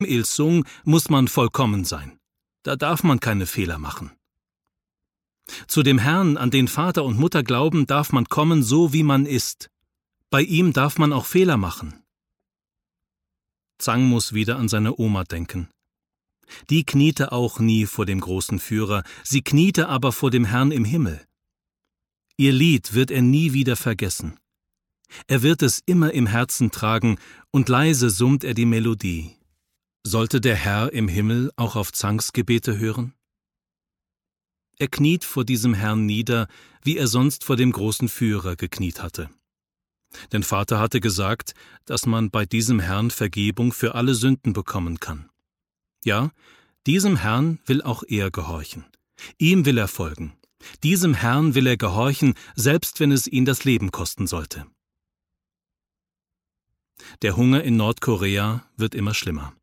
Il-sung muss man vollkommen sein. Da darf man keine Fehler machen. Zu dem Herrn, an den Vater und Mutter glauben, darf man kommen, so wie man ist. Bei ihm darf man auch Fehler machen. Zhang muss wieder an seine Oma denken. Die kniete auch nie vor dem großen Führer, sie kniete aber vor dem Herrn im Himmel. Ihr Lied wird er nie wieder vergessen. Er wird es immer im Herzen tragen, und leise summt er die Melodie. Sollte der Herr im Himmel auch auf Zhangs Gebete hören? Er kniet vor diesem Herrn nieder, wie er sonst vor dem großen Führer gekniet hatte. Denn Vater hatte gesagt, dass man bei diesem Herrn Vergebung für alle Sünden bekommen kann. Ja, diesem Herrn will auch er gehorchen. Ihm will er folgen. Diesem Herrn will er gehorchen, selbst wenn es ihn das Leben kosten sollte. Der Hunger in Nordkorea wird immer schlimmer.